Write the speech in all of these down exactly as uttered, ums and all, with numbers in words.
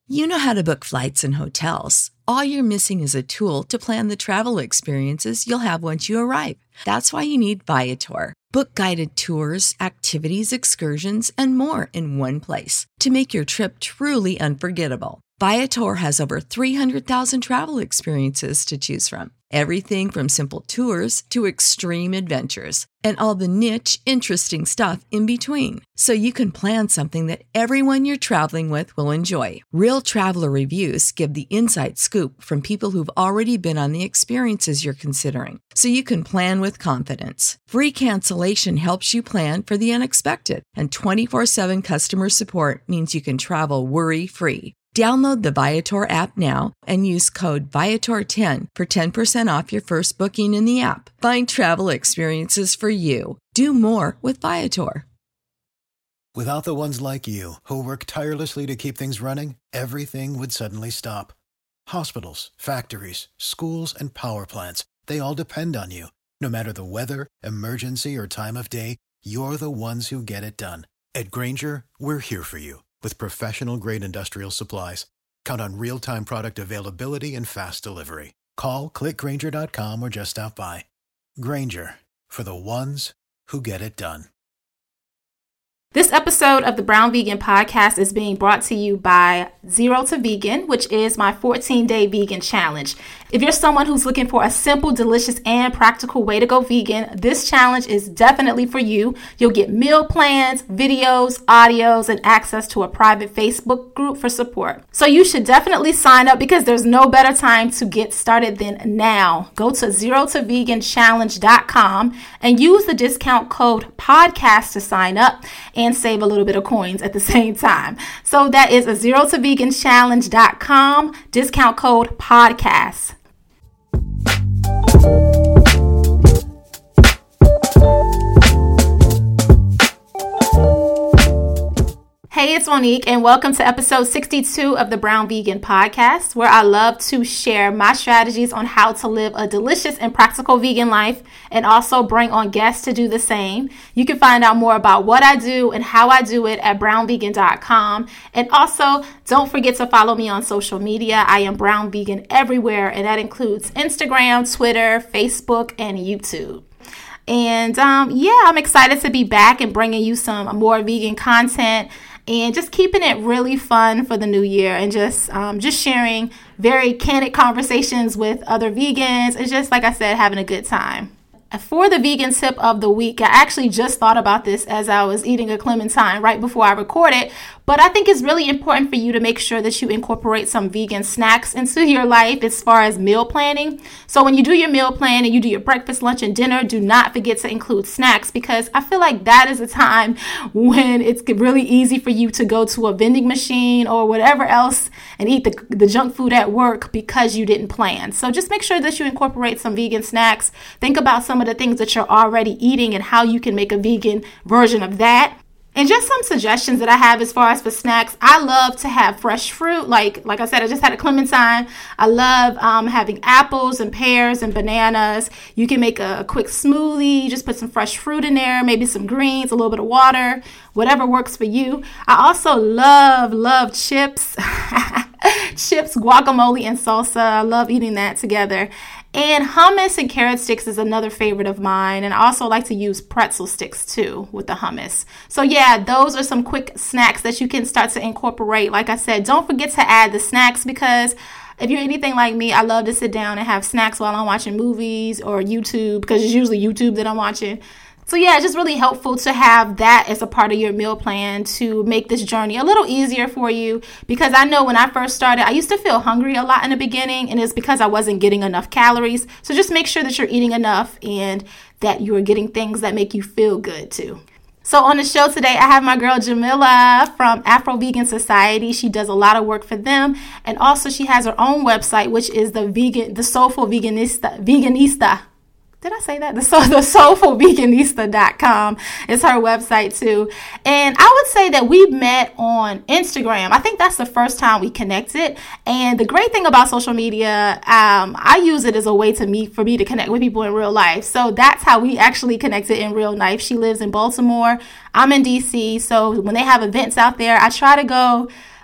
You know how to book flights and hotels. All you're missing is a tool to plan the travel experiences you'll have once you arrive. That's why you need Viator. Book guided tours, activities, excursions, and more in one place to make your trip truly unforgettable. Viator has over three hundred thousand travel experiences to choose from. Everything from simple tours to extreme adventures and all the niche, interesting stuff in between. So you can plan something that everyone you're traveling with will enjoy. Real traveler reviews give the inside scoop from people who've already been on the experiences you're considering. So you can plan with confidence. Free cancellation helps you plan for the unexpected. And twenty-four seven customer support means you can travel worry-free. Download the Viator app now and use code Viator ten for ten percent off your first booking in the app. Find travel experiences for you. Do more with Viator. Without the ones like you, who work tirelessly to keep things running, everything would suddenly stop. Hospitals, factories, schools, and power plants, they all depend on you. No matter the weather, emergency, or time of day, you're the ones who get it done. At Grainger, we're here for you. With professional-grade industrial supplies, count on real-time product availability and fast delivery. Call, click Grainger dot com, or just stop by. Grainger, for the ones who get it done. This episode of the Brown Vegan Podcast is being brought to you by Zero to Vegan, which is my fourteen-day vegan challenge. If you're someone who's looking for a simple, delicious, and practical way to go vegan, this challenge is definitely for you. You'll get meal plans, videos, audios, and access to a private Facebook group for support. So you should definitely sign up because there's no better time to get started than now. Go to zero to vegan challenge dot com and use the discount code podcast to sign up and save a little bit of coins at the same time. So that is a zero to vegan challenge dot com, discount code podcast. Hey, it's Monique, and welcome to episode sixty-two of the Brown Vegan Podcast, where I love to share my strategies on how to live a delicious and practical vegan life, and also bring on guests to do the same. You can find out more about what I do and how I do it at brown vegan dot com. And also, don't forget to follow me on social media. I am Brown Vegan everywhere, and that includes Instagram, Twitter, Facebook, and YouTube. And um, yeah, I'm excited to be back and bringing you some more vegan content and just keeping it really fun for the new year, and just um, just sharing very candid conversations with other vegans, and just, like I said, having a good time. For the vegan tip of the week, I actually just thought about this as I was eating a clementine right before I recorded, but I think it's really important for you to make sure that you incorporate some vegan snacks into your life as far as meal planning. So when you do your meal plan and you do your breakfast, lunch, and dinner, do not forget to include snacks, because I feel like that is a time when it's really easy for you to go to a vending machine or whatever else and eat the, the junk food at work because you didn't plan. So just make sure that you incorporate some vegan snacks. Think about some of the things that you're already eating and how you can make a vegan version of that. And just some suggestions that I have as far as for snacks. I love to have fresh fruit. Like like I said, I just had a clementine. I love um, having apples and pears and bananas. You can make a, a quick smoothie. Just put some fresh fruit in there, maybe some greens, a little bit of water, whatever works for you. I also love, love chips. Chips, guacamole, and salsa. I love eating that together. And hummus and carrot sticks is another favorite of mine. And I also like to use pretzel sticks too with the hummus. So yeah, those are some quick snacks that you can start to incorporate. Like I said, don't forget to add the snacks, because if you're anything like me, I love to sit down and have snacks while I'm watching movies or YouTube, because it's usually YouTube that I'm watching. So yeah, it's just really helpful to have that as a part of your meal plan to make this journey a little easier for you, because I know when I first started, I used to feel hungry a lot in the beginning, and it's because I wasn't getting enough calories. So just make sure that you're eating enough and that you're getting things that make you feel good too. So on the show today, I have my girl Jamila from Afro Vegan Society. She does a lot of work for them, and also she has her own website, which is the vegan, the Soulful Veganista, Veganista. Did I say that? The, soul, the soulful veganista dot com is her website too. And I would say that we met on Instagram. I think that's the first time we connected. And the great thing about social media, um, I use it as a way to meet, for me to connect with people in real life. So that's how we actually connected in real life. She lives in Baltimore. I'm in D C. So when they have events out there, I try to go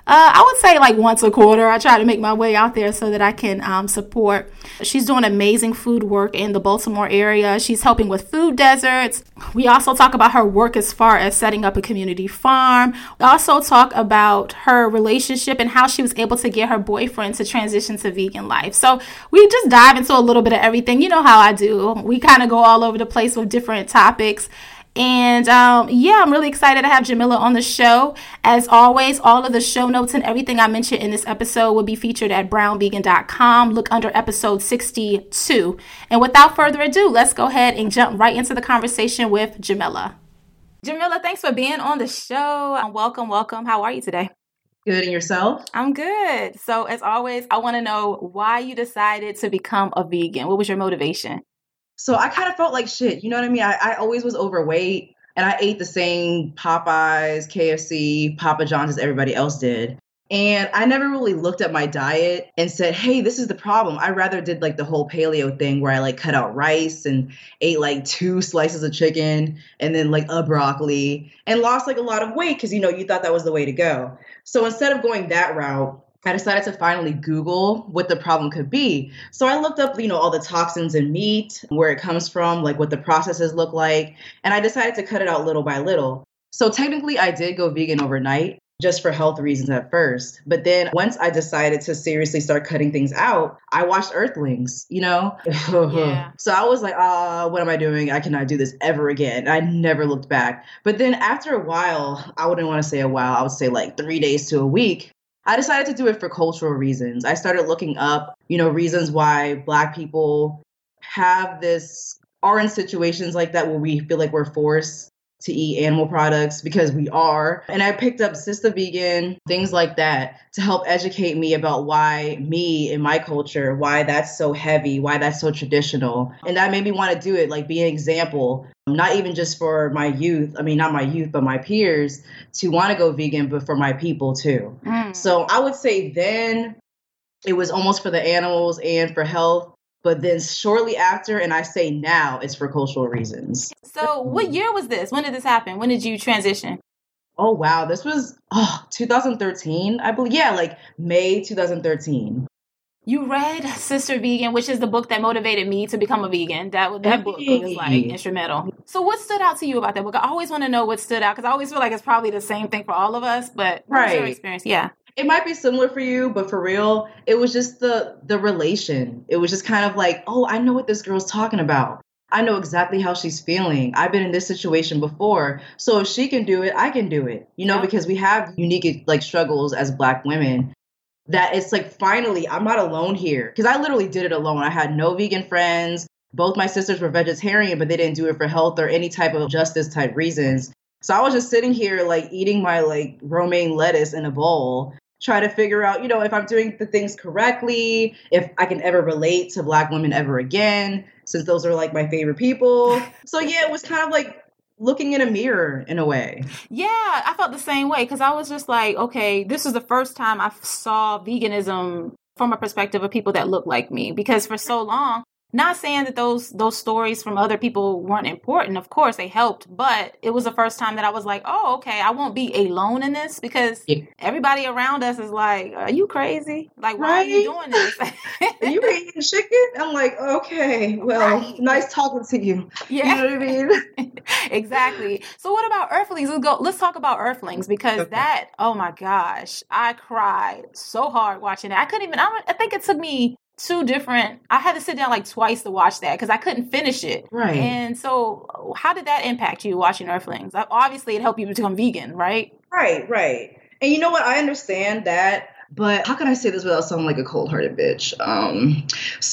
Uh, I would say like once a quarter. I try to make my way out there so that I can um, support. She's doing amazing food work in the Baltimore area. She's helping with food deserts. We also talk about her work as far as setting up a community farm. We also talk about her relationship and how she was able to get her boyfriend to transition to vegan life. So we just dive into a little bit of everything. You know how I do. We kind of go all over the place with different topics. And um, yeah, I'm really excited to have Jamila on the show. As always, all of the show notes and everything I mentioned in this episode will be featured at brown vegan dot com. Look under episode sixty-two. And without further ado, let's go ahead and jump right into the conversation with Jamila. Jamila, thanks for being on the show. Welcome, welcome. How are you today? Good, and yourself? I'm good. So as always, I want to know why you decided to become a vegan. What was your motivation? So I kind of felt like shit. You know what I mean? I, I always was overweight and I ate the same Popeyes, K F C, Papa John's as everybody else did. And I never really looked at my diet and said, hey, this is the problem. I rather did like the whole paleo thing where I like cut out rice and ate like two slices of chicken and then like a broccoli and lost like a lot of weight because, you know, you thought that was the way to go. So instead of going that route, I decided to finally Google what the problem could be. So I looked up, you know, all the toxins in meat, where it comes from, like what the processes look like. And I decided to cut it out little by little. So technically I did go vegan overnight just for health reasons at first. But then once I decided to seriously start cutting things out, I watched Earthlings, you know? Yeah. So I was like, uh, what am I doing? I cannot do this ever again. I never looked back. But then after a while, I wouldn't want to say a while, I would say like three days to a week, I decided to do it for cultural reasons. I started looking up, you know, reasons why Black people have this, are in situations like that where we feel like we're forced to eat animal products because we are. And I picked up Sister Vegan, things like that to help educate me about why me in my culture, why that's so heavy, why that's so traditional. And that made me want to do it, like be an example, not even just for my youth. I mean, not my youth, but my peers to want to go vegan, but for my people too. Mm. So I would say then it was almost for the animals and for health. But then shortly after, and I say now, it's for cultural reasons. So what year was this? When did this happen? When did you transition? Oh, wow. This was oh, two thousand thirteen, I believe. Yeah, like May two thousand thirteen. You read Sister Vegan, which is the book that motivated me to become a vegan. That that book was like instrumental. So what stood out to you about that book? I always want to know what stood out because I always feel like it's probably the same thing for all of us. But what was your experience? Yeah. It might be similar for you, but for real, it was just the the relation. It was just kind of like, oh, I know what this girl's talking about. I know exactly how she's feeling. I've been in this situation before. So if she can do it, I can do it. You know, yeah. Because we have unique like struggles as Black women that it's like, finally, I'm not alone here. Because I literally did it alone. I had no vegan friends. Both my sisters were vegetarian, but they didn't do it for health or any type of justice type reasons. So I was just sitting here like eating my like romaine lettuce in a bowl, try to figure out, you know, if I'm doing the things correctly, if I can ever relate to Black women ever again, since those are like my favorite people. So yeah, it was kind of like looking in a mirror in a way. Yeah, I felt the same way because I was just like, okay, this is the first time I saw veganism from a perspective of people that look like me, because for so long, not saying that those those stories from other people weren't important. Of course, they helped. But it was the first time that I was like, oh, okay, I won't be alone in this because yeah. everybody around us is like, are you crazy? Like, why right? are you doing this? Are you eating chicken? I'm like, okay, well, right. nice talking to you. Yeah. You know what I mean? Exactly. So what about Earthlings? Let's go. Let's talk about Earthlings because okay. that, oh my gosh, I cried so hard watching it. I couldn't even, I, I think it took me two different, I had to sit down like twice to watch that because I couldn't finish it. Right. And so how did that impact you watching Earthlings? Obviously, it helped you become vegan, right? Right, right. And you know what? I understand that, but how can I say this without sounding like a cold-hearted bitch? Um,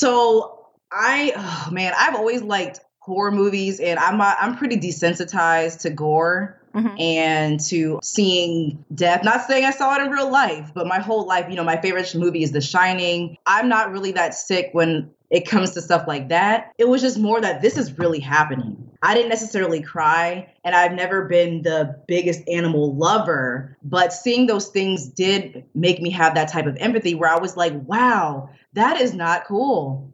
so I, oh man, I've always liked horror movies, and I'm uh, I'm pretty desensitized to gore. Mm-hmm. And to seeing death. Not saying I saw it in real life, but my whole life, you know, my favorite movie is The Shining. I'm not really that sick when it comes to stuff like that. It was just more that this is really happening. I didn't necessarily cry, and I've never been the biggest animal lover, but seeing those things did make me have that type of empathy where I was like, wow, that is not cool.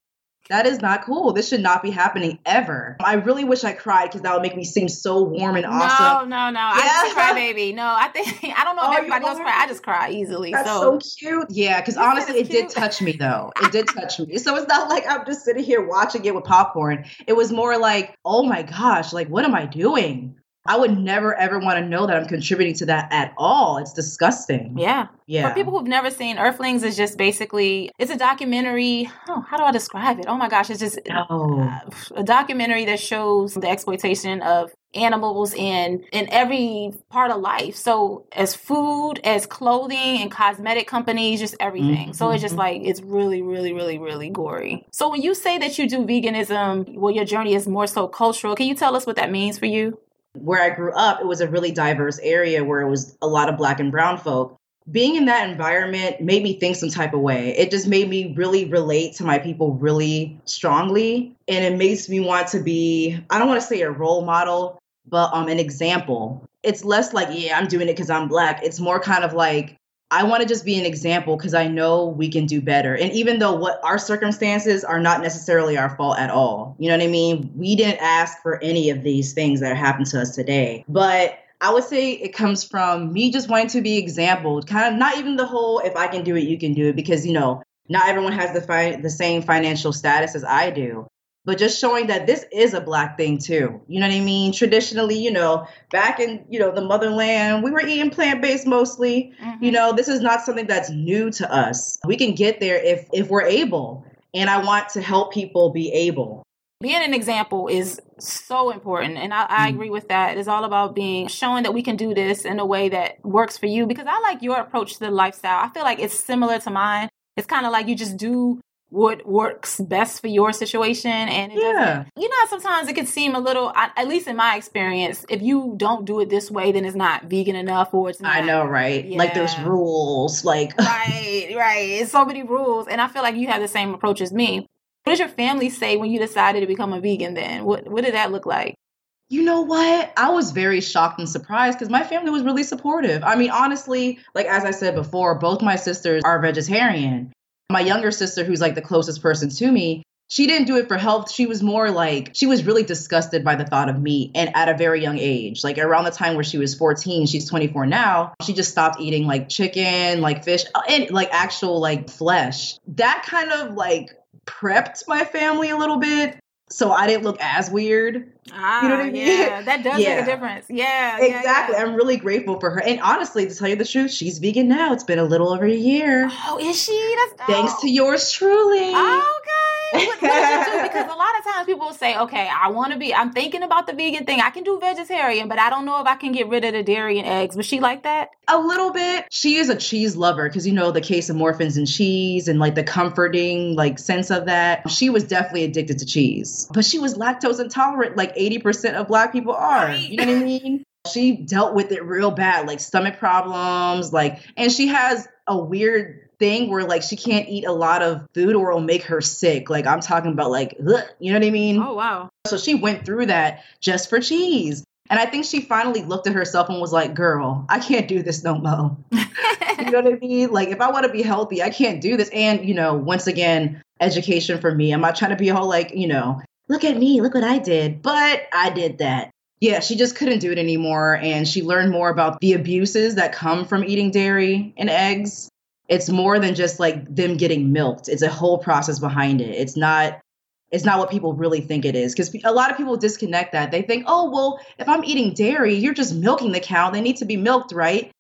That is not cool. This should not be happening ever. I really wish I cried because that would make me seem so warm and awesome. No, no, no. Yeah. I just cry, baby. No, I think, I don't know if Oh, everybody you else are? cry. I just cry easily. That's so, so cute. Yeah, because You said honestly, it's it did cute. touch me though. It did touch me. So it's not like I'm just sitting here watching it with popcorn. It was more like, oh my gosh, like what am I doing? I would never ever want to know that I'm contributing to that at all. It's disgusting. Yeah. Yeah. For people who've never seen Earthlings, is just basically, it's a documentary. Oh, how do I describe it? Oh my gosh, it's just Oh. uh, a documentary that shows the exploitation of animals in in every part of life. So as food, as clothing and cosmetic companies, just everything. Mm-hmm. So it's just like, it's really, really, really, really gory. So when you say that you do veganism, well, your journey is more so cultural. Can you tell us what that means for you? Where I grew up, it was a really diverse area where it was a lot of Black and brown folk. Being in that environment made me think some type of way. It just made me really relate to my people really strongly. And it makes me want to be, I don't want to say a role model, but um, an example. It's less like, yeah, I'm doing it because I'm Black. It's more kind of like, I want to just be an example because I know we can do better. And even though what our circumstances are not necessarily our fault at all, you know what I mean? We didn't ask for any of these things that happened to us today. But I would say it comes from me just wanting to be example, kind of not even the whole, if I can do it, you can do it, because, you know, not everyone has the fi- the same financial status as I do. But just showing that this is a Black thing too. You know what I mean? Traditionally, you know, back in, you know, the motherland, we were eating plant-based mostly. Mm-hmm. You know, this is not something that's new to us. We can get there if if we're able. And I want to help people be able. Being an example is so important. And I, I agree with that. It's all about being, showing that we can do this in a way that works for you. Because I like your approach to the lifestyle. I feel like it's similar to mine. It's kind of like you just do what works best for your situation. And it yeah. doesn't, you know, sometimes it can seem a little, at least in my experience, if you don't do it this way, then it's not vegan enough, or it's not. I know, right? Yeah. Like there's rules, like. Right, right. It's so many rules. And I feel like you have the same approach as me. What did your family say when you decided to become a vegan then? What What did that look like? You know what? I was very shocked and surprised because my family was really supportive. I mean, honestly, like as I said before, both my sisters are vegetarian. My younger sister, who's like the closest person to me, she didn't do it for health. She was more like, she was really disgusted by the thought of meat, and at a very young age, like around the time where she was fourteen, she's twenty-four now. She just stopped eating like chicken, like fish, and like actual like flesh. That kind of like prepped my family a little bit, so I didn't look as weird. Ah, you know what I mean? Yeah, that does yeah. make a difference. Yeah, exactly. Yeah, yeah. I'm really grateful for her. And honestly, to tell you the truth, she's vegan now. It's been a little over a year. Oh, is she? That's dope. Thanks to yours truly. Oh, okay. What, what did you do? Because a lot of times people will say, okay, I want to be, I'm thinking about the vegan thing. I can do vegetarian, but I don't know if I can get rid of the dairy and eggs. Was she like that? A little bit. She is a cheese lover because, you know, the case of morphins in cheese and like the comforting like sense of that. She was definitely addicted to cheese, but she was lactose intolerant like eighty percent of Black people are. Right. You know what I mean? She dealt with it real bad, like stomach problems, like, and she has a weird thing where like she can't eat a lot of food or it'll make her sick. Like I'm talking about like, ugh, you know what I mean? Oh, wow. So she went through that just for cheese. And I think she finally looked at herself and was like, girl, I can't do this no more. You know what I mean? Like if I want to be healthy, I can't do this. And, you know, once again, education for me. I'm not trying to be all like, you know, look at me, look what I did. But I did that. Yeah, she just couldn't do it anymore. And she learned more about the abuses that come from eating dairy and eggs. It's more than just like them getting milked. It's a whole process behind it. It's not it's not what people really think it is. Because a lot of people disconnect that. They think, oh, well, if I'm eating dairy, you're just milking the cow. They need to be milked, right?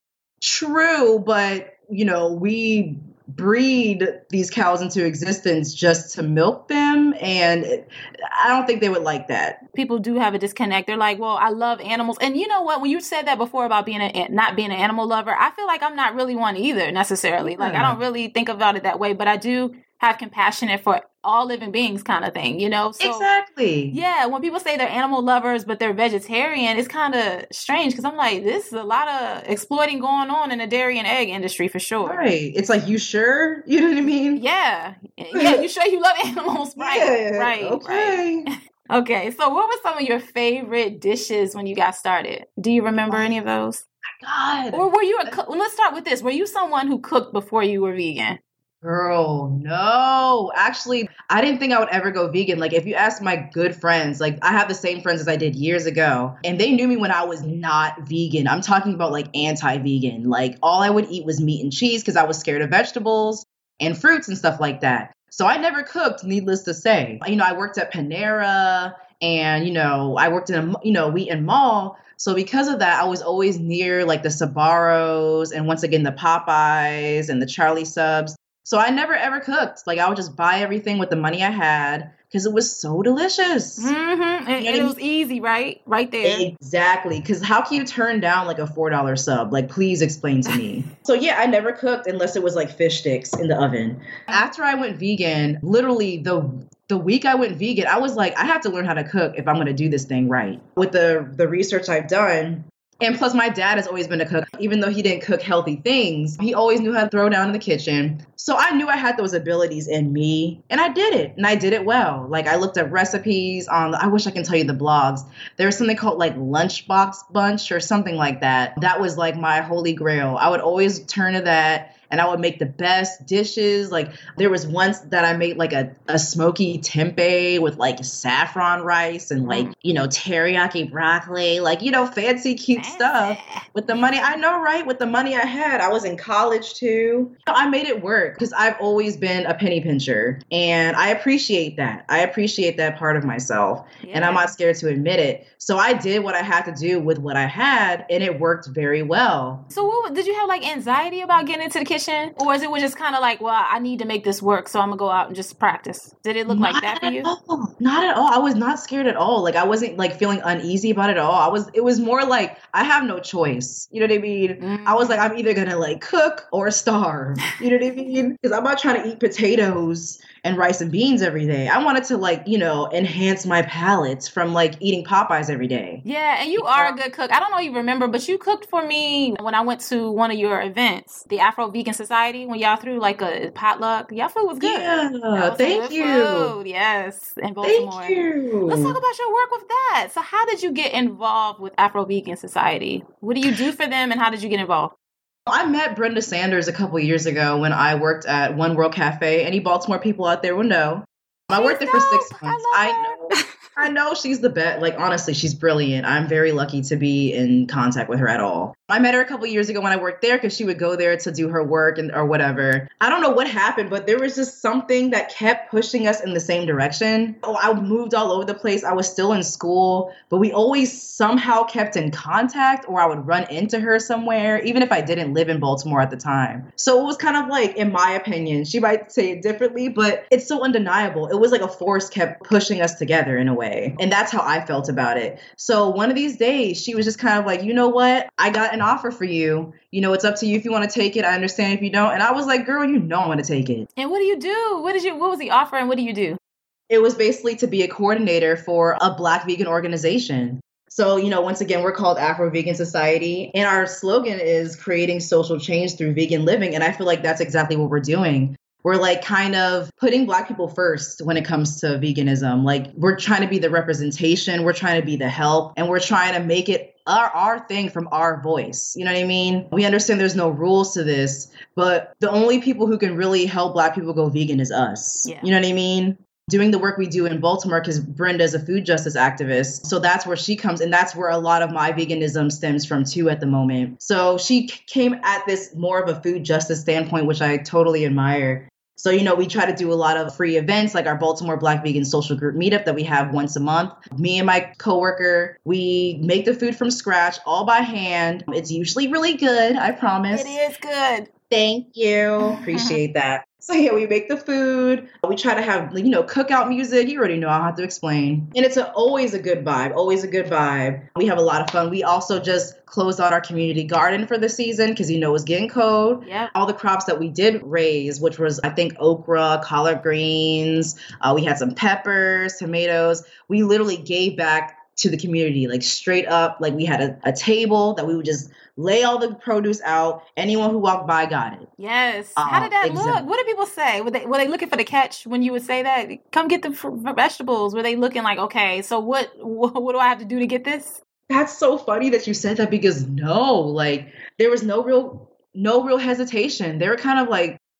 True, but, you know, we breed these cows into existence just to milk them. And it, I don't think they would like that. People do have a disconnect. They're like, well, I love animals. And you know what? When you said that before about being a, not being an animal lover, I feel like I'm not really one either necessarily. Like, yeah. I don't really think about it that way, but I do have compassion for all living beings kind of thing, you know? So, exactly. Yeah. When people say they're animal lovers, but they're vegetarian, it's kind of strange because I'm like, this is a lot of exploiting going on in the dairy and egg industry for sure. Right. It's like, you sure? You know what I mean? Yeah. Yeah. You sure you love animals? Right. Yeah, right. Okay. Right. Okay. So what were some of your favorite dishes when you got started? Do you remember oh, any of those? God. Or were you a cook? Well, let's start with this. Were you someone who cooked before you were vegan? Girl, no. Actually, I didn't think I would ever go vegan. Like, if you ask my good friends, like, I have the same friends as I did years ago, and they knew me when I was not vegan. I'm talking about like anti-vegan. Like, all I would eat was meat and cheese because I was scared of vegetables and fruits and stuff like that. So I never cooked, needless to say. You know, I worked at Panera and, you know, I worked in a, you know, Wheaton Mall. So because of that, I was always near like the Sbarros and once again, the Popeyes and the Charlie Subs. So I never ever cooked. Like I would just buy everything with the money I had because it was so delicious. Mm-hmm. And, and it was easy, right? Right there. Exactly. Because how can you turn down like a four dollar sub? Like, please explain to me. So yeah, I never cooked unless it was like fish sticks in the oven. After I went vegan, literally the the week I went vegan, I was like, I have to learn how to cook if I'm going to do this thing right. With the the research I've done, and plus, my dad has always been a cook. Even though he didn't cook healthy things, he always knew how to throw down in the kitchen. So I knew I had those abilities in me, and I did it, and I did it well. Like I looked up recipes on, I wish I can tell you the blogs. There was something called like Lunchbox Bunch or something like that. That was like my holy grail. I would always turn to that. And I would make the best dishes. Like there was once that I made like a, a smoky tempeh with like saffron rice and like, you know, teriyaki broccoli, like, you know, fancy, cute stuff with the money. I know, right? With the money I had, I was in college too. I made it work because I've always been a penny pincher and I appreciate that. I appreciate that part of myself yeah. and I'm not scared to admit it. So I did what I had to do with what I had and it worked very well. So what, did you have like anxiety about getting into the kitchen? Or is it was just kind of like, well, I need to make this work, so I'm gonna go out and just practice? Did it look not like that for you? All. Not at all. I was not scared at all. Like I wasn't like feeling uneasy about it at all. I was. It was more like I have no choice. You know what I mean? Mm-hmm. I was like, I'm either gonna like cook or starve. You know what I mean? Because I'm not trying to eat potatoes and rice and beans every day. I wanted to like, you know, enhance my palate from like eating Popeyes every day. Yeah, and you are a good cook. I don't know if you remember, but you cooked for me when I went to one of your events, the Afro Vegan Society, when y'all threw like a potluck. Y'all food was good. Yeah, was thank you. Food. Yes, in Baltimore. Thank you. Let's talk about your work with that. So how did you get involved with Afro Vegan Society? What do you do for them and how did you get involved? I met Brenda Sanders a couple years ago when I worked at One World Cafe. Any Baltimore people out there will know. I worked there for six months. I, I know. I know she's the best. Like, honestly, she's brilliant. I'm very lucky to be in contact with her at all. I met her a couple years ago when I worked there because she would go there to do her work and or whatever. I don't know what happened, but there was just something that kept pushing us in the same direction. Oh, I moved all over the place. I was still in school, but we always somehow kept in contact or I would run into her somewhere, even if I didn't live in Baltimore at the time. So it was kind of like, in my opinion, she might say it differently, but it's so undeniable. It was like a force kept pushing us together in a way. And that's how I felt about it. So one of these days, she was just kind of like, you know what? I got an offer for you. You know, it's up to you if you want to take it. I understand if you don't. And I was like, girl, you know I'm going to take it. And what do you do? What did you, what was the offer and what do you do? It was basically to be a coordinator for a Black vegan organization. So, you know, once again, we're called Afro Vegan Society. And our slogan is creating social change through vegan living. And I feel like that's exactly what we're doing. We're like kind of putting Black people first when it comes to veganism. Like we're trying to be the representation. We're trying to be the help. And we're trying to make it our, our thing from our voice. You know what I mean? We understand there's no rules to this, but the only people who can really help Black people go vegan is us. Yeah. You know what I mean? Doing the work we do in Baltimore because Brenda is a food justice activist. So that's where she comes. And that's where a lot of my veganism stems from too at the moment. So she came at this more of a food justice standpoint, which I totally admire. So, you know, we try to do a lot of free events like our Baltimore Black Vegan Social Group meetup that we have once a month. Me and my coworker, we make the food from scratch, all by hand. It's usually really good, I promise. It is good. Thank you. Appreciate that. So yeah, we make the food. We try to have, you know, cookout music. You already know, I don't have to explain. And it's a, always a good vibe, always a good vibe. We have a lot of fun. We also just closed out our community garden for the season because, you know, it was getting cold. Yeah. All the crops that we did raise, which was, I think, okra, collard greens. Uh, we had some peppers, tomatoes. We literally gave back to the community, like straight up. Like we had a, a table that we would just lay all the produce out. Anyone who walked by got it. Yes. Um, How did that exactly. look? What did people say? Were they were they looking for the catch when you would say that? Come get the f- vegetables. Were they looking like, okay, so what, what what do I have to do to get this? That's so funny that you said that because no, like there was no real no real hesitation. They were kind of like,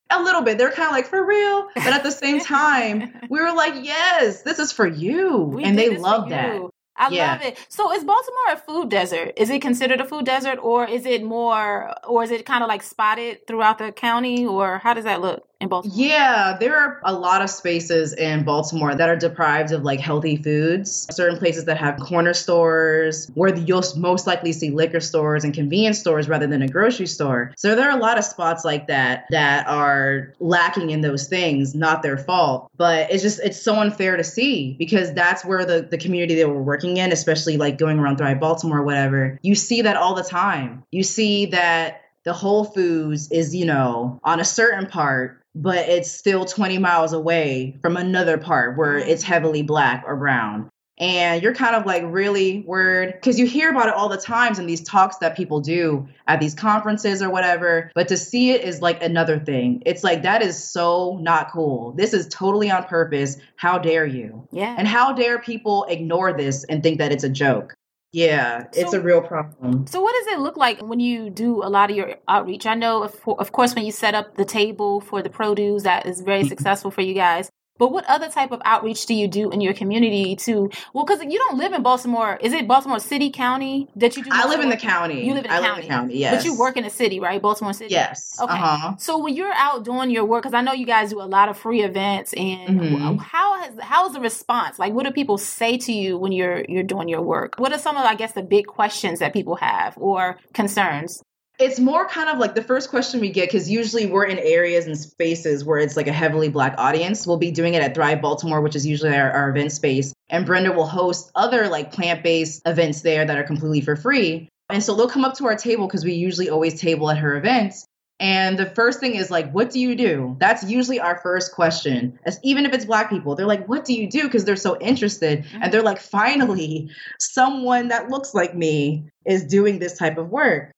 A little bit. They're kind of like, for real? But at the same time, we were like, yes, this is for you. We and did they this love for that. you. I Yeah. love it. So is Baltimore a food desert? Is it considered a food desert, or is it more, or is it kind of like spotted throughout the county, or how does that look in Baltimore? Yeah, there are a lot of spaces in Baltimore that are deprived of like healthy foods. Certain places that have corner stores where you'll most likely see liquor stores and convenience stores rather than a grocery store. So there are a lot of spots like that that are lacking in those things, not their fault. But it's just, it's so unfair to see because that's where the, the community that we're working in, especially like going around Thrive Baltimore or whatever, you see that all the time. You see that the Whole Foods is, you know, on a certain part, but it's still twenty miles away from another part where it's heavily black or brown. And you're kind of like, really, word? Because you hear about it all the times in these talks that people do at these conferences or whatever. But to see it is like another thing. It's like, that is so not cool. This is totally on purpose. How dare you? Yeah. And how dare people ignore this and think that it's a joke? Yeah, it's So- a real problem. So what does it look like when you do a lot of your outreach? I know, of, of course, when you set up the table for the produce, that is very successful for you guys. But what other type of outreach do you do in your community to, well, because you don't live in Baltimore. Is it Baltimore City, County that you do? I most live of in the work? county. You live in the I county. live in the county, yes. But you work in the city, right? Baltimore City? Yes. Okay. Uh-huh. So when you're out doing your work, because I know you guys do a lot of free events, and Mhm. how has how is the response? Like, what do people say to you when you're you're doing your work? What are some of, I guess, the big questions that people have or concerns? It's more kind of like the first question we get, because usually we're in areas and spaces where it's like a heavily Black audience. We'll be doing it at Thrive Baltimore, which is usually our, our event space. And Brenda will host other like plant-based events there that are completely for free. And so they'll come up to our table because we usually always table at her events. And the first thing is like, what do you do? That's usually our first question. As even if it's Black people, they're like, what do you do? Because they're so interested. Mm-hmm. And they're like, finally, someone that looks like me is doing this type of work.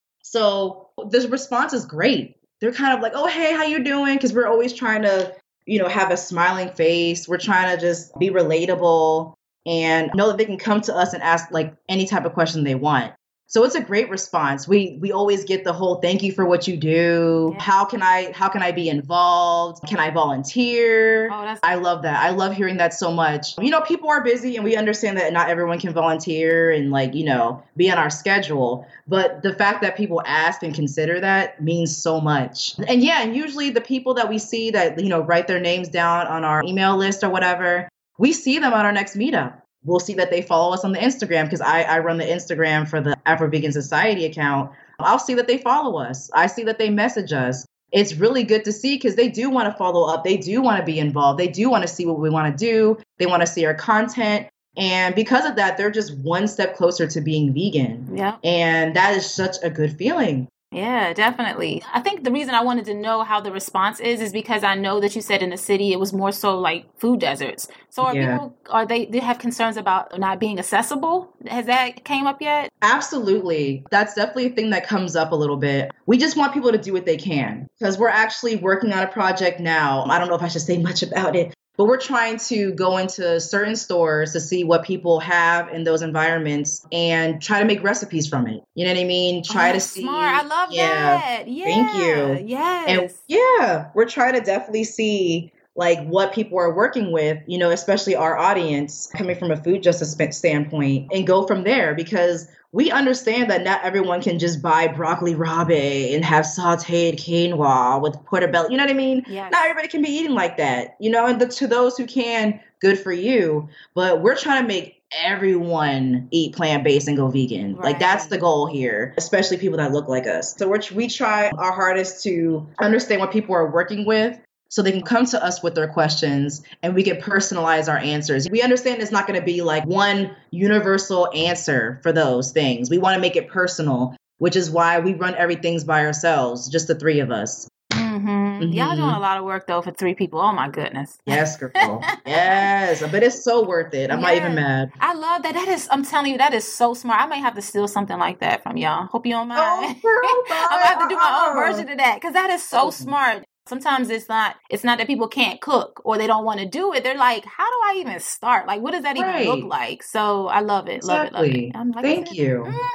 So the response is great. They're kind of like, oh, hey, how you doing? Because we're always trying to, you know, have a smiling face. We're trying to just be relatable and know that they can come to us and ask like any type of question they want. So it's a great response. We we always get the whole thank you for what you do. Yeah. How can I how can I be involved? Can I volunteer? Oh, that's- I love that. I love hearing that so much. You know, people are busy and we understand that not everyone can volunteer and like, you know, be on our schedule. But the fact that people ask and consider that means so much. And yeah, and usually the people that we see that, you know, write their names down on our email list or whatever, we see them on our next meetup. We'll see that they follow us on the Instagram because I, I run the Instagram for the Afro Vegan Society account. I'll see that they follow us. I see that they message us. It's really good to see because they do want to follow up. They do want to be involved. They do want to see what we want to do. They want to see our content. And because of that, they're just one step closer to being vegan. Yeah. And that is such a good feeling. Yeah, definitely. I think the reason I wanted to know how the response is is because I know that you said in the city it was more so like food deserts. So are Yeah. people, are they, they have concerns about not being accessible? Has that came up yet? Absolutely. That's definitely a thing that comes up a little bit. We just want people to do what they can because we're actually working on a project now. I don't know if I should say much about it, but we're trying to go into certain stores to see what people have in those environments and try to make recipes from it. You know what I mean? Try Oh, to see. smart. I love Yeah. that. Yeah. Thank you. Yes. And yeah, we're trying to definitely see like what people are working with, you know, especially our audience coming from a food justice standpoint and go from there because we understand that not everyone can just buy broccoli rabe and have sauteed quinoa with portobello. You know what I mean? Yes. Not everybody can be eating like that, you know, and the, to those who can, good for you. But we're trying to make everyone eat plant-based and go vegan. Right. Like that's the goal here, especially people that look like us. So we're, we try our hardest to understand what people are working with so they can come to us with their questions and we can personalize our answers. We understand it's not going to be like one universal answer for those things. We want to make it personal, which is why we run everything by ourselves, just the three of us. Mm-hmm. Mm-hmm. Y'all doing a lot of work though for three people. Oh my goodness. Yes, girl. Yes. But it's so worth it. I'm Yeah. not even mad. I love that. That is, I'm telling you, that is so smart. I might have to steal something like that from y'all. Hope you don't mind. Oh, girl, I'm gonna have to do my own uh-uh. version of that because that is so smart. Sometimes it's not, it's not that people can't cook or they don't want to do it. They're like, how do I even start? Like, what does that even Right. look like? So I love it. Love it. Love Exactly. it. I'm like, Thank you. Mm-hmm.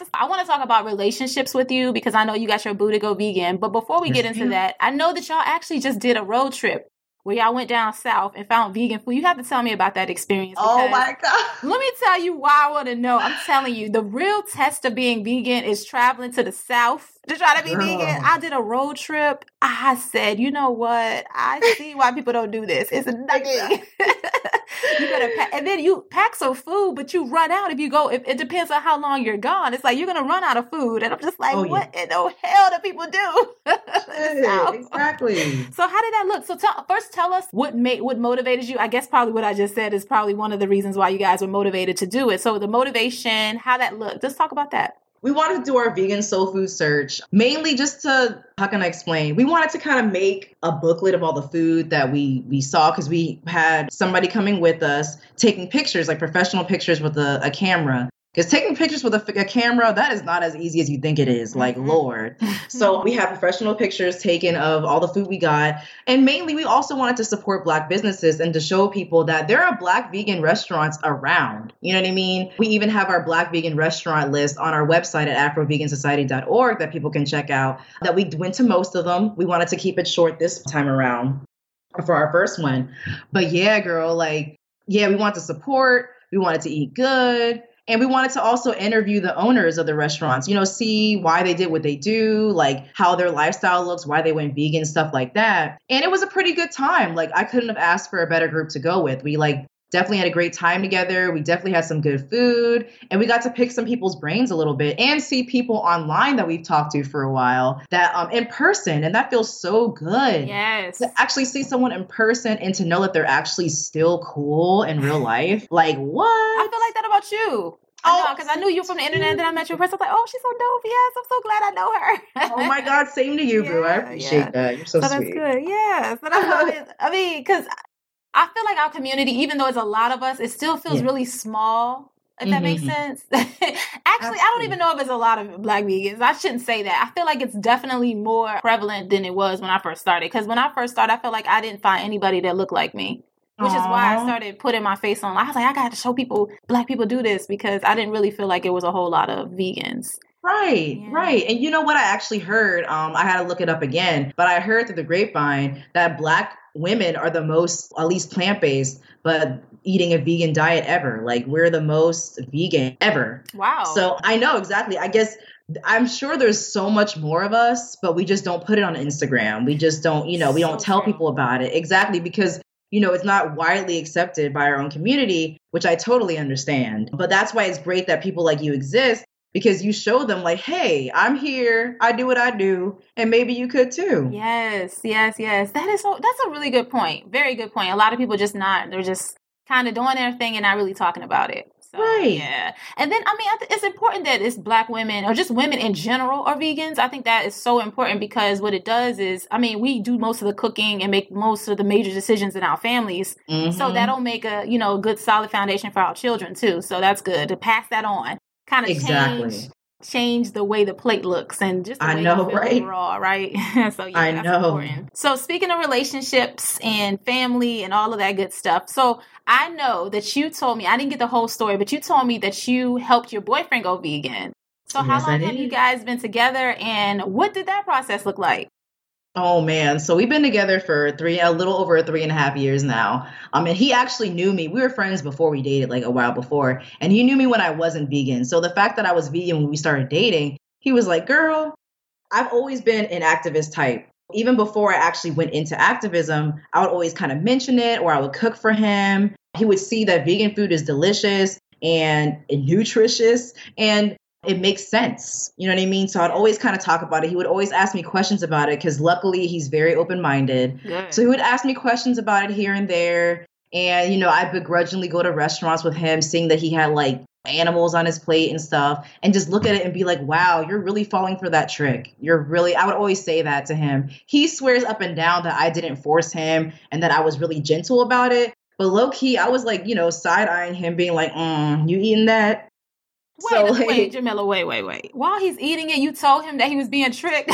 to, I want to talk about relationships with you because I know you got your boo to go vegan. But before we get into that, I know that y'all actually just did a road trip where y'all went down south and found vegan food. You have to tell me about that experience. Oh my God. Let me tell you why I want to know. I'm telling you, the real test of being vegan is traveling to the south to try to be Girl. vegan. I did a road trip. I said, you know what? I see why people don't do this. It's nothing. You gotta pack, and then you pack some food, but you run out if you go. If, it depends on how long you're gone. It's like you're gonna run out of food, and I'm just like, oh, what yeah. in the hell do people do? Shit, exactly. So how did that look? So tell, first, tell us what made what motivated you. I guess probably what I just said is probably one of the reasons why you guys were motivated to do it. So the motivation, how that looked. Let's talk about that. We wanted to do our vegan soul food search, mainly just to, how can I explain? We wanted to kind of make a booklet of all the food that we, we saw because we had somebody coming with us taking pictures, like professional pictures with a, a camera. Because taking pictures with a, a camera, that is not as easy as you think it is, like, mm-hmm. Lord. So we have professional pictures taken of all the food we got. And mainly, we also wanted to support Black businesses and to show people that there are Black vegan restaurants around. You know what I mean? We even have our Black vegan restaurant list on our website at afro vegan society dot org that people can check out, that we went to most of them. We wanted to keep it short this time around for our first one. But yeah, girl, like, yeah, we want to support. We wanted to eat good. And we wanted to also interview the owners of the restaurants, you know, see why they did what they do, like how their lifestyle looks, why they went vegan, stuff like that. And it was a pretty good time. Like, I couldn't have asked for a better group to go with. We like definitely had a great time together. We definitely had some good food, and we got to pick some people's brains a little bit and see people online that we've talked to for a while that um in person. And that feels so good. Yes. To actually see someone in person and to know that they're actually still cool in real life. Like, what? I feel like that about you. I know, because I knew you from the internet, and then I met you in person. I was like, oh, she's so dope. Yes, I'm so glad I know her. Oh my God, same to you, yeah, boo. I appreciate yeah. that. You're so, so sweet. That's good. Yeah. So that's I mean, because I feel like our community, even though it's a lot of us, it still feels yeah. really small, if mm-hmm. that makes sense. Actually, Absolutely. I don't even know if it's a lot of Black vegans. I shouldn't say that. I feel like it's definitely more prevalent than it was when I first started. Because when I first started, I felt like I didn't find anybody that looked like me. Which Aww. Is why I started putting my face on. I was like, I got to show people, Black people do this, because I didn't really feel like it was a whole lot of vegans. Right, yeah. right. And you know what I actually heard? Um, I had to look it up again, but I heard through the grapevine that Black women are the most, at least plant-based, but eating a vegan diet ever. Like, we're the most vegan ever. Wow. So I know exactly. I guess I'm sure there's so much more of us, but we just don't put it on Instagram. We just don't, you know, we don't so tell true. people about it. Exactly, because you know, it's not widely accepted by our own community, which I totally understand. But that's why it's great that people like you exist, because you show them like, hey, I'm here. I do what I do. And maybe you could too. Yes, yes, yes. That is so, that's a really good point. Very good point. A lot of people just not, they're just kind of doing their thing and not really talking about it. So, right. Yeah. And then, I mean, I th- it's important that it's Black women or just women in general are vegans. I think that is so important because what it does is, I mean, we do most of the cooking and make most of the major decisions in our families. Mm-hmm. So that'll make a, you know, good solid foundation for our children too. So that's good to pass that on. Kind of exactly. change, change the way the plate looks and just the I way know, you feel right? overall, right? So yeah, I that's know. important. So speaking of relationships and family and all of that good stuff. So I know that you told me, I didn't get the whole story, but you told me that you helped your boyfriend go vegan. So yes, how long have you guys been together and what did that process look like? Oh man. So we've been together for three, a little over three and a half years now. Um, and he actually knew me. We were friends before we dated, like a while before. And he knew me when I wasn't vegan. So the fact that I was vegan when we started dating, he was like, girl, I've always been an activist type. Even before I actually went into activism, I would always kind of mention it or I would cook for him. He would see that vegan food is delicious and nutritious. And it makes sense. You know what I mean? So I'd always kind of talk about it. He would always ask me questions about it because luckily he's very open-minded. Yeah. So he would ask me questions about it here and there. And, you know, I begrudgingly go to restaurants with him, seeing that he had like animals on his plate and stuff, and just look at it and be like, wow, you're really falling for that trick. You're really, I would always say that to him. He swears up and down that I didn't force him and that I was really gentle about it. But low key, I was like, you know, side eyeing him being like, mm, you eating that? Wait, So, wait, like, Jamila, wait, wait, wait. While he's eating it, you told him that he was being tricked.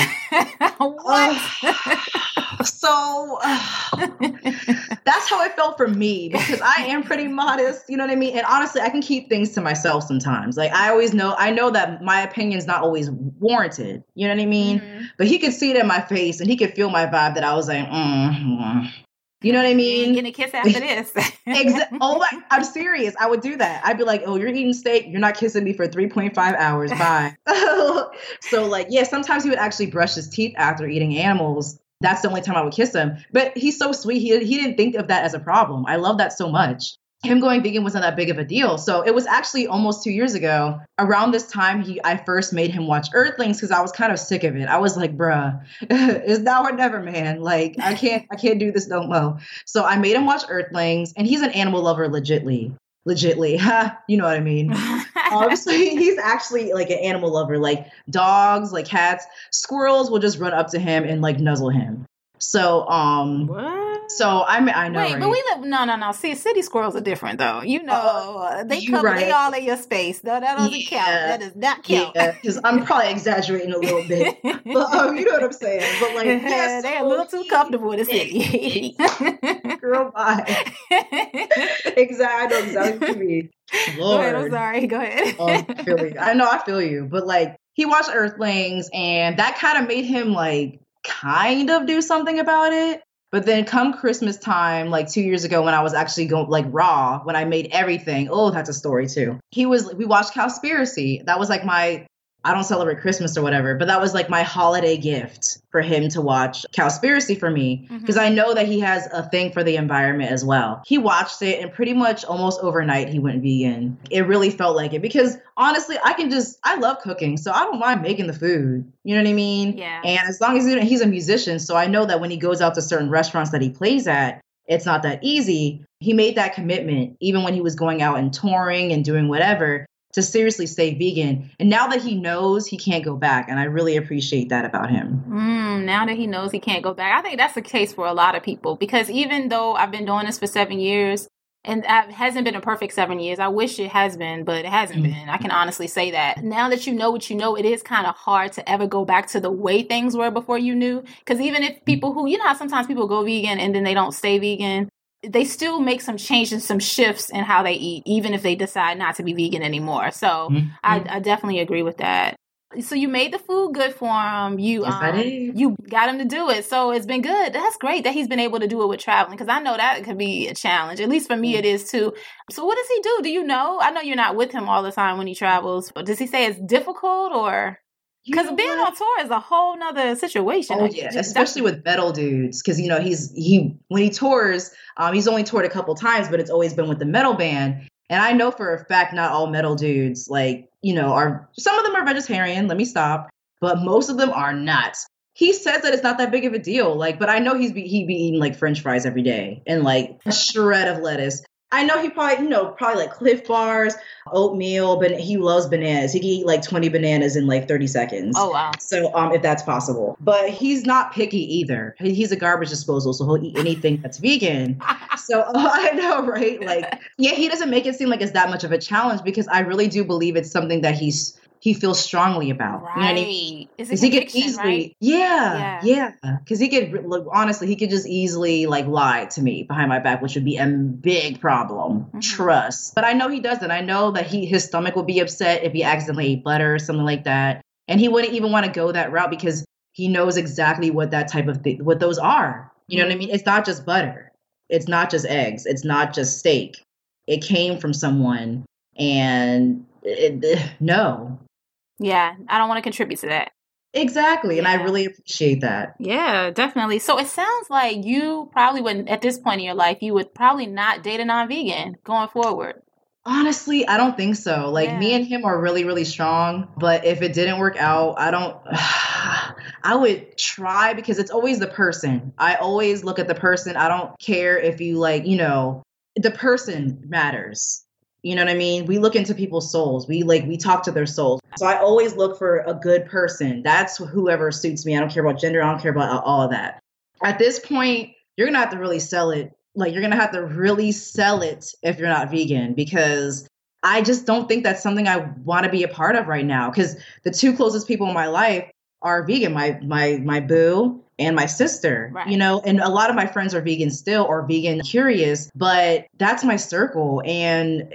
What? Uh, so uh, that's how it felt for me, because I am pretty modest, you know what I mean? And honestly, I can keep things to myself sometimes. Like, I always know, I know that my opinion's not always warranted, you know what I mean? Mm-hmm. But he could see it in my face and he could feel my vibe that I was like, mm-hmm. You know what I mean? Getting a kiss after this. Exactly. Oh, my, I'm serious. I would do that. I'd be like, oh, you're eating steak. You're not kissing me for three point five hours. Bye. So, like, yeah, sometimes he would actually brush his teeth after eating animals. That's the only time I would kiss him. But he's so sweet. He, he didn't think of that as a problem. I love that so much. Him going vegan wasn't that big of a deal. So it was actually almost two years ago. Around this time, he I first made him watch Earthlings because I was kind of sick of it. I was like, bruh, it's now or never, man. Like, I can't, I can't do this no more. So I made him watch Earthlings, and he's an animal lover legitly. Legitly. You know what I mean? um, so he's actually like an animal lover, like dogs, like cats, squirrels will just run up to him and like nuzzle him. So, um, what? So I mean, I know. Wait, right? but we live. No, no, no. See, city squirrels are different, though. You know, uh, they come. Right. They all in your space. No, that doesn't yeah. count. That does not count. Yeah, because I'm probably exaggerating a little bit, but um, you know what I'm saying. But like, yes, they're a little too comfortable in the city. Girl, bye. Exactly. I know exactly what you mean. Lord. Go ahead, I'm sorry. Go ahead. um, I feel you. I know. I feel you. But like, he watched Earthlings, and that kind of made him like kind of do something about it. But then come Christmas time, like two years ago when I was actually going like raw, when I made everything. Oh, that's a story too. He was, we watched Cowspiracy. That was like my, I don't celebrate Christmas or whatever, but that was like my holiday gift for him to watch Cowspiracy for me. Because mm-hmm. I know that he has a thing for the environment as well. He watched it and pretty much almost overnight he went vegan. It really felt like it because honestly, I can just, I love cooking. So I don't mind making the food. You know what I mean? Yeah. And as long as he's a musician, so I know that when he goes out to certain restaurants that he plays at, it's not that easy. He made that commitment, even when he was going out and touring and doing whatever, to seriously stay vegan. And now that he knows, he can't go back. And I really appreciate that about him. Mm, now that he knows he can't go back. I think that's the case for a lot of people, because even though I've been doing this for seven years, and it hasn't been a perfect seven years. I wish it has been, but it hasn't mm-hmm. been. I can honestly say that. Now that you know what you know, it is kind of hard to ever go back to the way things were before you knew. Because even if people who, you know how sometimes people go vegan and then they don't stay vegan, they still make some changes, some shifts in how they eat, even if they decide not to be vegan anymore. So mm-hmm. I, I definitely agree with that. So you made the food good for him. You yes, um, I did. You got him to do it. So it's been good. That's great that he's been able to do it with traveling, because I know that could be a challenge. At least for me, it is too. So what does he do? Do you know? I know you're not with him all the time when he travels, but does he say it's difficult or? Because you know being what? on tour is a whole nother situation. Oh, yeah, especially with metal dudes. Because, you know, he's he when he tours, um, he's only toured a couple times, but it's always been with the metal band. And I know for a fact not all metal dudes, like, you know, are some of them are vegetarian. Let me stop. But most of them are not. He says that it's not that big of a deal. Like, but I know he's be, he be eating like French fries every day and like a shred of lettuce. I know he probably, you know, probably like Cliff Bars, oatmeal, but he loves bananas. He can eat like twenty bananas in like thirty seconds. Oh, wow. So um, if that's possible. But he's not picky either. He's a garbage disposal, so he'll eat anything that's vegan. So uh, I know, right? Like, yeah, he doesn't make it seem like it's that much of a challenge, because I really do believe it's something that he's he feels strongly about. Right. You know what I mean? Because he could easily, right? yeah, yeah. Because yeah. he could, look, honestly, he could just easily like lie to me behind my back, which would be a big problem. Mm-hmm. Trust. But I know he doesn't. I know that he his stomach would be upset if he accidentally ate butter or something like that. And he wouldn't even want to go that route because he knows exactly what that type of thing, what those are. You know what I mean? It's not just butter. It's not just eggs. It's not just steak. It came from someone. And it, it, no. Yeah, I don't want to contribute to that. Exactly. And yeah. I really appreciate that. Yeah, definitely. So it sounds like you probably wouldn't, at this point in your life, you would probably not date a non-vegan going forward. Honestly, I don't think so. Like, yeah. me and him are really, really strong. But if it didn't work out, I don't, I would try, because it's always the person. I always look at the person. I don't care if you like, you know, the person matters. You know what I mean? We look into people's souls. We like, we talk to their souls. So I always look for a good person. That's whoever suits me. I don't care about gender. I don't care about all of that. At this point, you're going to have to really sell it. Like, you're going to have to really sell it if you're not vegan, because I just don't think that's something I want to be a part of right now, because the two closest people in my life are vegan, my my my boo and my sister, right. you know, and a lot of my friends are vegan still or vegan curious, but that's my circle. And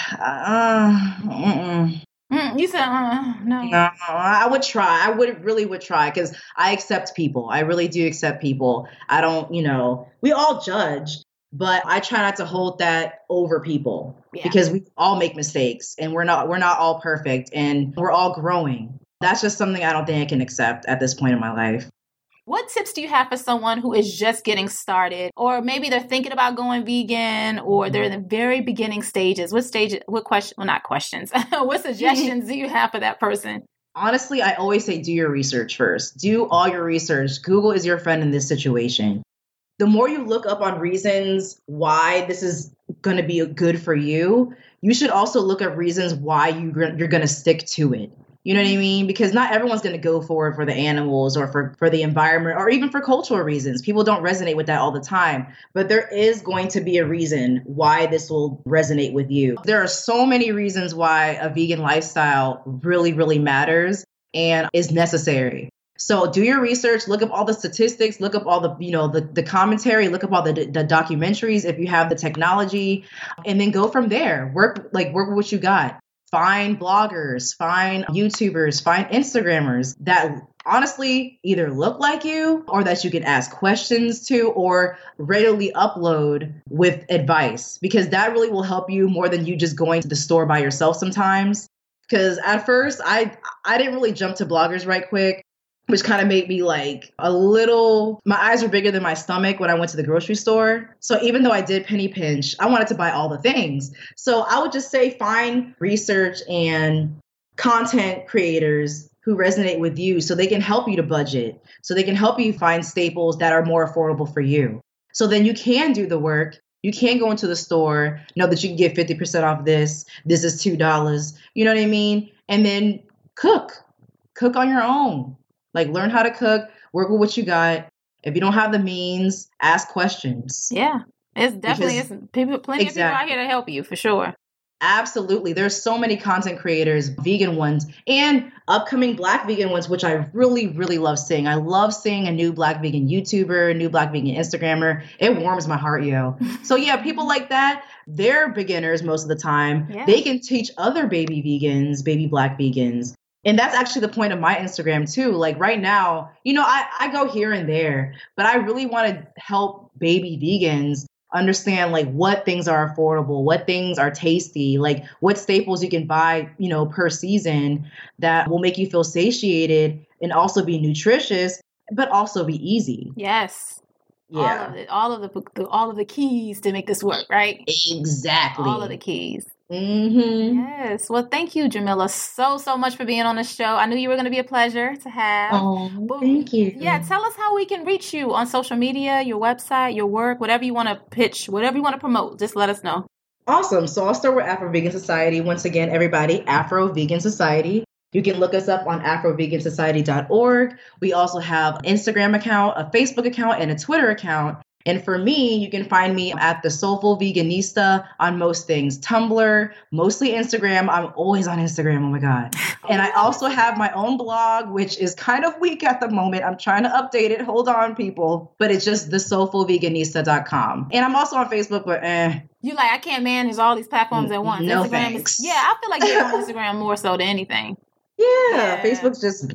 uh, mm-mm. Mm, you said, uh, no. no, I would try. I would really would try, because I accept people. I really do accept people. I don't, you know, we all judge, but I try not to hold that over people yeah. because we all make mistakes, and we're not, we're not all perfect, and we're all growing. That's just something I don't think I can accept at this point in my life. What tips do you have for someone who is just getting started, or maybe they're thinking about going vegan, or they're in the very beginning stages? What stage, what question, well, not questions, what suggestions do you have for that person? Honestly, I always say do your research first. Do all your research. Google is your friend in this situation. The more you look up on reasons why this is going to be good for you, you should also look up reasons why you, you're going to stick to it. You know what I mean? Because not everyone's going to go for it for the animals or for, for the environment or even for cultural reasons. People don't resonate with that all the time. But there is going to be a reason why this will resonate with you. There are so many reasons why a vegan lifestyle really, really matters and is necessary. So do your research, look up all the statistics, look up all the, you know, the, the commentary, look up all the, the documentaries if you have the technology, and then go from there. Work, like work with what you got. Find bloggers, find YouTubers, find Instagrammers that honestly either look like you or that you can ask questions to or readily upload with advice, because that really will help you more than you just going to the store by yourself sometimes. Because at first I I didn't really jump to bloggers right quick, which kind of made me like a little, my eyes were bigger than my stomach when I went to the grocery store. So even though I did penny pinch, I wanted to buy all the things. So I would just say find research and content creators who resonate with you so they can help you to budget, so they can help you find staples that are more affordable for you. So then you can do the work. You can go into the store, know that you can get fifty percent off this. This is two dollars. You know what I mean? And then cook, cook on your own. Like, learn how to cook, work with what you got. If you don't have the means, ask questions. Yeah, it's definitely, because, it's people, plenty exactly. of people out here to help you, for sure. Absolutely. There's so many content creators, vegan ones, and upcoming Black vegan ones, which I really, really love seeing. I love seeing a new Black vegan YouTuber, a new Black vegan Instagrammer. It warms my heart, yo. So yeah, people like that, they're beginners most of the time. Yeah. They can teach other baby vegans, baby Black vegans. And that's actually the point of my Instagram too. Like right now, you know, I, I go here and there, but I really want to help baby vegans understand like what things are affordable, what things are tasty, like what staples you can buy, you know, per season that will make you feel satiated and also be nutritious, but also be easy. Yes. Yeah. All of it, all of the, all of the keys to make this work, right? Exactly. All of the keys. Mm-hmm. Yes. Well, thank you, Jamila, so, so much for being on the show. I knew you were going to be a pleasure to have. Oh, but, thank you. Yeah. Tell us how we can reach you on social media, your website, your work, whatever you want to pitch, whatever you want to promote. Just let us know. Awesome. So I'll start with Afro Vegan Society. Once again, everybody, Afro Vegan Society. You can look us up on afro vegan society dot org. We also have an Instagram account, a Facebook account, and a Twitter account. And for me, you can find me at The Soulful Veganista on most things. Tumblr, mostly Instagram. I'm always on Instagram. Oh my God. And I also have my own blog, which is kind of weak at the moment. I'm trying to update it. Hold on, people. But it's just the soulful veganista dot com. And I'm also on Facebook, but eh. You like, I can't manage all these platforms at once. No Instagram thanks. Is, yeah, I feel like you're on Instagram more so than anything. Yeah, yeah. Facebook's just...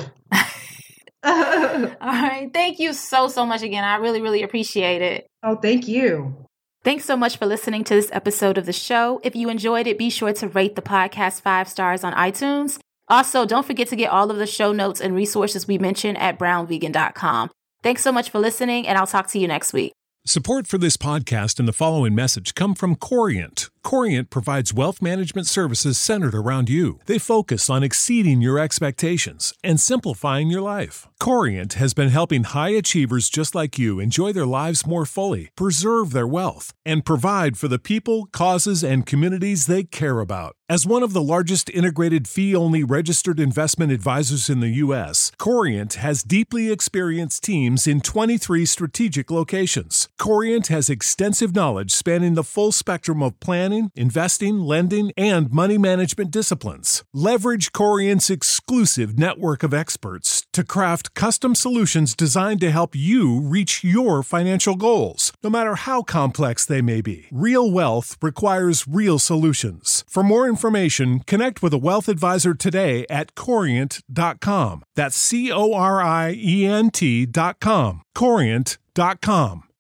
All right. Thank you so, so much again. I really, really appreciate it. Oh, thank you. Thanks so much for listening to this episode of the show. If you enjoyed it, be sure to rate the podcast five stars on iTunes. Also, don't forget to get all of the show notes and resources we mentioned at brown vegan dot com. Thanks so much for listening, and I'll talk to you next week. Support for this podcast and the following message come from Corient. Corient provides wealth management services centered around you. They focus on exceeding your expectations and simplifying your life. Corient has been helping high achievers just like you enjoy their lives more fully, preserve their wealth, and provide for the people, causes, and communities they care about. As one of the largest integrated fee-only registered investment advisors in the U S, Corient has deeply experienced teams in twenty-three strategic locations. Corient has extensive knowledge spanning the full spectrum of planning planning, investing, lending, and money management disciplines. Leverage Corient's exclusive network of experts to craft custom solutions designed to help you reach your financial goals, no matter how complex they may be. Real wealth requires real solutions. For more information, connect with a wealth advisor today at corient dot com. That's C O R I E N T dot com. corient dot com.